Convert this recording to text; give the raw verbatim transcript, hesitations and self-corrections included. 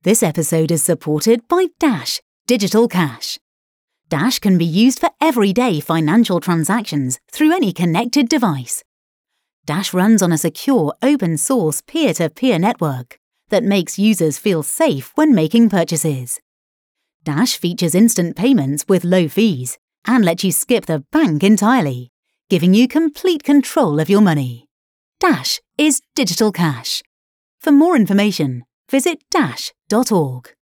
This episode is supported by Dash Digital Cash. Dash can be used for everyday financial transactions through any connected device. Dash runs on a secure, open-source peer-to-peer network that makes users feel safe when making purchases. Dash features instant payments with low fees and lets you skip the bank entirely, giving you complete control of your money. Dash is digital cash. For more information, visit dash dot org.